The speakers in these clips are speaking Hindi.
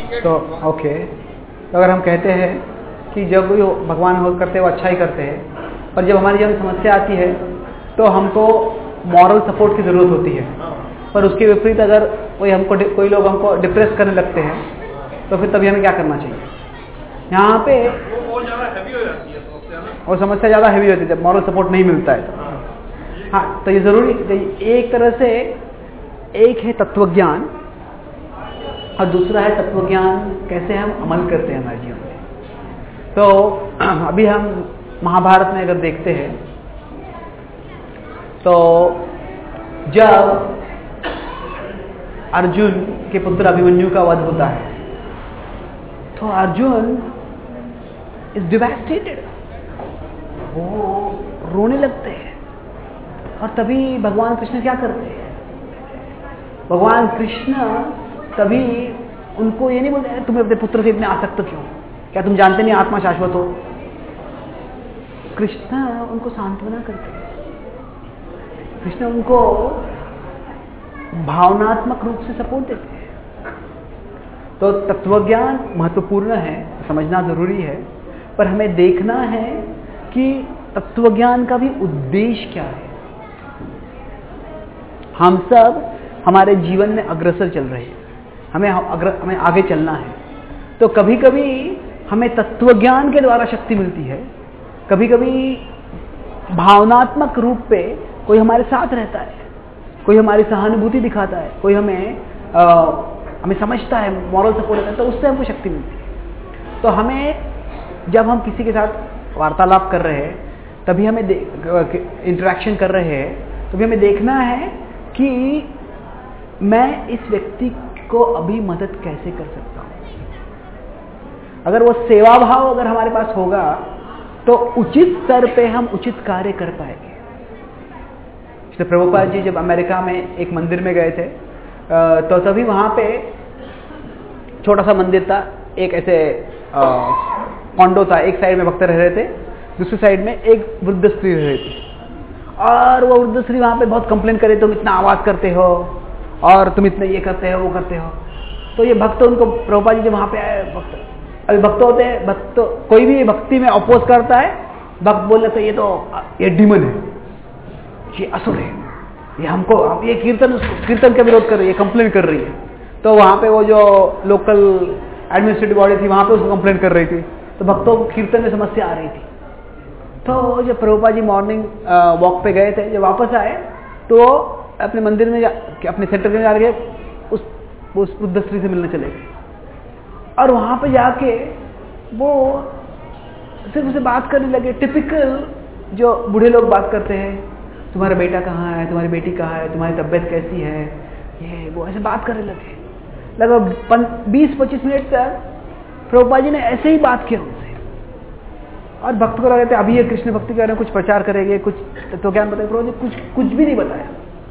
तो ओके, तो अगर हम कहते हैं कि जब वो भगवान हो करते हैं वो अच्छा ही करते हैं, पर जब हमारी जब समस्या आती है तो हमको मॉरल सपोर्ट की ज़रूरत होती है, पर उसके विपरीत अगर कोई लोग हमको डिप्रेस करने लगते हैं तो फिर तभी हमें क्या करना चाहिए? यहाँ पे वो समस्या ज़्यादा हैवी होती है जब मॉरल सपोर्ट नहीं मिलता है तो। हाँ, तो ये ज़रूरी, एक तरह से एक है तत्वज्ञान और दूसरा है तत्वज्ञान कैसे हम अमल करते हैं हमारे जीवन में। तो अभी हम महाभारत में अगर देखते हैं तो जब अर्जुन के पुत्र अभिमन्यु का वध होता है तो अर्जुन इज डिवास्टेटेड, वो रोने लगते हैं। और तभी भगवान कृष्ण क्या करते हैं? भगवान कृष्ण तभी उनको ये नहीं बोलते तुम अपने पुत्र से इतने आसक्त क्यों, क्या तुम जानते नहीं आत्मा शाश्वत हो? कृष्ण उनको सांत्वना करते हैं, कृष्ण उनको भावनात्मक रूप से सपोर्ट देते हैं। तो तत्वज्ञान महत्वपूर्ण है, समझना जरूरी है, पर हमें देखना है कि तत्वज्ञान का भी उद्देश्य क्या है। हम सब हमारे जीवन में अग्रसर चल रहे हैं, हमें आगे चलना है। तो कभी कभी हमें तत्वज्ञान के द्वारा शक्ति मिलती है, कभी कभी भावनात्मक रूप पे कोई हमारे साथ रहता है, कोई हमारी सहानुभूति दिखाता है, कोई हमें समझता है, मॉरल सपोर्ट देता है, तो उससे हमको शक्ति मिलती है। तो हमें जब हम किसी के साथ वार्तालाप कर रहे हैं, तभी हमें इंटरेक्शन कर रहे हैं, तभी हमें देखना है कि मैं इस व्यक्ति को अभी मदद कैसे कर सकता हूँ। अगर वो सेवा भाव अगर हमारे पास होगा तो उचित स्तर पे हम उचित कार्य कर पाएंगे। इसलिए प्रभुपाद जी जब अमेरिका में एक मंदिर में गए थे तो तभी वहाँ पे छोटा सा मंदिर था, एक ऐसे कॉन्डो था, एक साइड में भक्त रह रहे थे, दूसरी साइड में एक वृद्ध स्त्री रह रही थी। और वो वृद्ध स्त्री वहाँ पे बहुत कंप्लेन करे, तुम इतना आवाज़ करते हो और तुम इतने ये करते हो वो करते हो। तो ये भक्त उनको, प्रभुपाद जी जब वहाँ पे आए, अभी भक्त होते हैं, भक्त कोई भी भक्ति में अपोज करता है, भक्त बोल लेते ये डीमन है, ये असुर है, ये हमको ये कीर्तन का विरोध कर रही है, कंप्लेन कर रही है। तो वहाँ पे वो जो लोकल एडमिनिस्ट्रेटिव बॉडी थी वहाँ पे उसको कंप्लेन कर रही थी, तो भक्तों को कीर्तन में समस्या आ रही थी। तो जब प्रभुपाद जी मॉर्निंग वॉक पे गए थे, जब वापस आए तो अपने मंदिर में अपने सेंटर में जाके उस वृद्ध स्त्री से मिलने चले गए। और वहाँ पे जाके वो सिर्फ उसे बात करने लगे, टिपिकल जो बूढ़े लोग बात करते हैं, तुम्हारा बेटा कहाँ है, तुम्हारी बेटी कहाँ है, तुम्हारी तबीयत कैसी है, ये वो ऐसे बात करने लगे। लगभग 20-25 मिनट तक प्रभुपाद जी ने ऐसे ही बात किया उनसे। और भक्त को लगे थे अभी ये कृष्ण भक्ति कर रहे हैं, कुछ प्रचार करेंगे, कुछ तत्वज्ञान बताएंगे। प्रभुपाद जी कुछ भी नहीं बताया।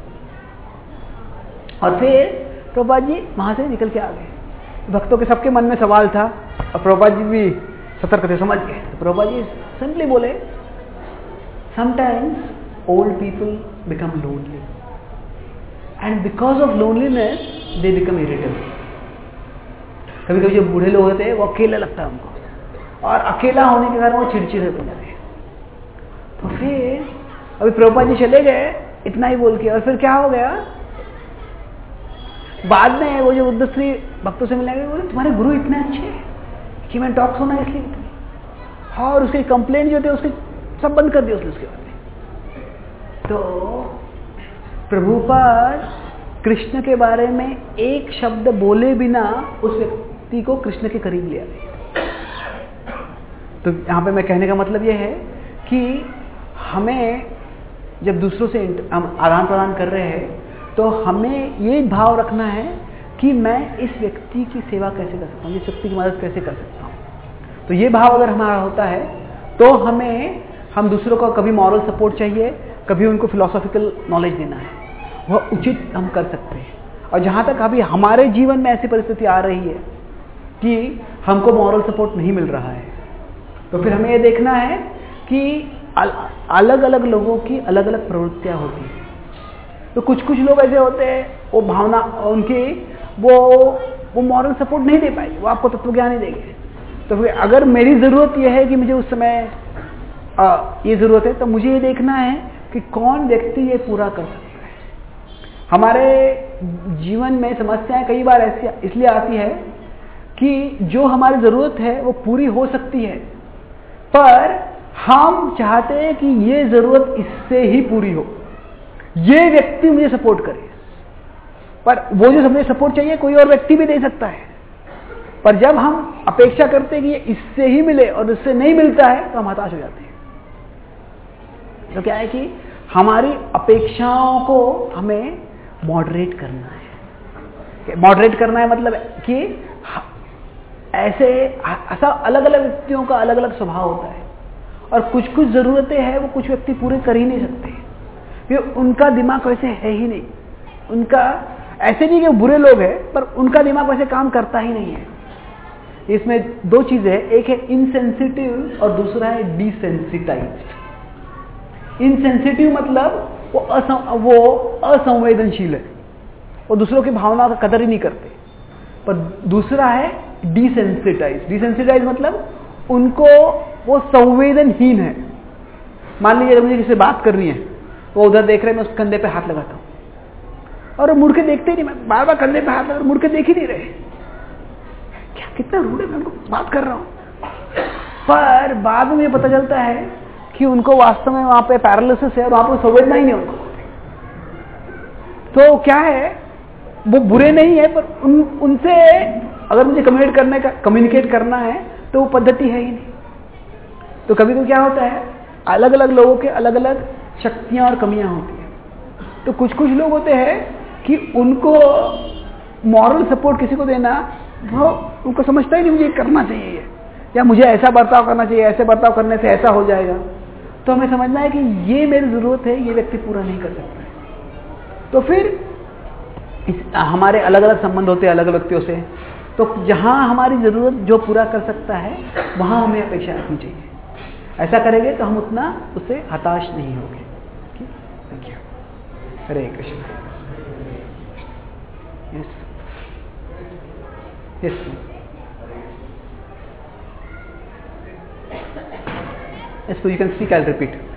और फिर प्रभुपाद जी वहाँ से निकल के आ गए। भक्तों के सबके मन में सवाल था और प्रभुपाद जी भी सतर्क थे, समझ गए। तो प्रभुपाद जी सिंपली बोले, sometimes old people become lonely and because of loneliness they become irritable। कभी कभी जो बूढ़े लोग होते हैं वो अकेला लगता है उनको, और अकेला होने के कारण वो चिड़चिड़े बन जाते हैं। तो फिर अभी प्रभुपाद जी चले गए इतना ही बोल के, और फिर क्या हो गया, बाद में वो जो वृद्ध स्त्री भक्तों से मिलने गए, बोले तुम्हारे गुरु इतने अच्छे हैं कि मैं टॉक सुना इसलिए, और उसके कंप्लेंट जो थे उसके सब बंद कर दिया उसके बाद। तो प्रभुपाद कृष्ण के बारे में एक शब्द बोले बिना उस व्यक्ति को कृष्ण के करीब ले आए। तो यहाँ पे मैं कहने का मतलब ये है कि हमें जब दूसरों से हम आदान प्रदान कर रहे हैं तो हमें ये भाव रखना है कि मैं इस व्यक्ति की सेवा कैसे कर सकता हूँ, इस व्यक्ति की मदद कैसे कर सकता हूँ। तो ये भाव अगर हमारा होता है तो हम दूसरों को कभी मॉरल सपोर्ट चाहिए, कभी उनको फिलोसॉफिकल नॉलेज देना है, वह उचित हम कर सकते हैं। और जहाँ तक अभी हमारे जीवन में ऐसी परिस्थिति आ रही है कि हमको मॉरल सपोर्ट नहीं मिल रहा है, तो फिर हमें ये देखना है कि अलग अलग लोगों की अलग अलग प्रवृत्तियाँ होती हैं। तो कुछ लोग ऐसे होते हैं, वो भावना उनकी वो वो मॉरल सपोर्ट नहीं दे पाएगी, वो आपको तत्वज्ञान नहीं देंगे। तो फिर अगर मेरी ज़रूरत यह है कि मुझे उस समय ये ज़रूरत है, तो मुझे ये देखना है कि कौन व्यक्ति ये पूरा कर सकता है। हमारे जीवन में समस्याएं कई बार ऐसी इसलिए आती है कि जो हमारी ज़रूरत है वो पूरी हो सकती है, पर हम चाहते हैं कि ये ज़रूरत इससे ही पूरी हो, ये व्यक्ति मुझे सपोर्ट करे। पर वो जो मुझे सपोर्ट चाहिए कोई और व्यक्ति भी दे सकता है, पर जब हम अपेक्षा करते हैं कि ये इससे ही मिले और इससे नहीं मिलता है तो हम हताश हो जाते हैं। तो क्या है कि हमारी अपेक्षाओं को हमें मॉडरेट करना है। मॉडरेट करना है मतलब कि ऐसा अलग अलग व्यक्तियों का अलग अलग स्वभाव होता है, और कुछ कुछ ज़रूरतें हैं वो कुछ व्यक्ति पूरे कर ही नहीं सकते, क्योंकि उनका दिमाग वैसे है ही नहीं। उनका ऐसे नहीं कि बुरे लोग हैं, पर उनका दिमाग वैसे काम करता ही नहीं है। इसमें दो चीजें हैं, एक है इनसेंसिटिव और दूसरा है डिसेंसिटाइज्ड। इनसेंसिटिव मतलब वो असंवेदनशील है, वो दूसरों की भावनाओं का कदर ही नहीं करते। पर दूसरा है डिसेंसिटाइज्ड। डिसेंसिटाइज्ड मतलब उनको वो संवेदनहीन है। मान लीजिए मुझे किसी से बात करनी है, वो उधर देख रहे हैं, मैं उस कंधे पे हाथ लगाता हूँ और मुड़ के देखते ही नहीं, मैं बार बार कंधे पे हाथ लगा मुड़ के देख ही नहीं रहे। क्या कितना रूड है, मैं उनको बात कर रहा हूँ। पर बाद में पता चलता है कि उनको वास्तव में वहां पे पैरालिसिस है और वहां पर संवेदना ही नहीं उनको। तो क्या है, वो बुरे नहीं है, पर उनसे अगर मुझे कम्युनिकेट करना है तो वो पद्धति है ही नहीं। तो कभी कभी क्या होता है, अलग अलग लोगों के अलग अलग शक्तियां और कमियां होती हैं। तो कुछ कुछ लोग होते हैं कि उनको मॉरल सपोर्ट किसी को देना, वो उनको समझता ही नहीं मुझे करना चाहिए, या मुझे ऐसा बर्ताव करना चाहिए, ऐसे बर्ताव करने से ऐसा हो जाएगा। तो हमें समझना है कि ये मेरी जरूरत है, ये व्यक्ति पूरा नहीं कर सकता है। तो फिर हमारे अलग अलग संबंध होते हैं अलग अलग व्यक्तियों से, तो जहां हमारी जरूरत जो पूरा कर सकता है वहां हमें अपेक्षा रखनी चाहिए। ऐसा करेंगे तो हम उतना उससे हताश नहीं होंगे। Thank you. Hare Krishna. Yes yes yes, so you can speak, I'll repeat.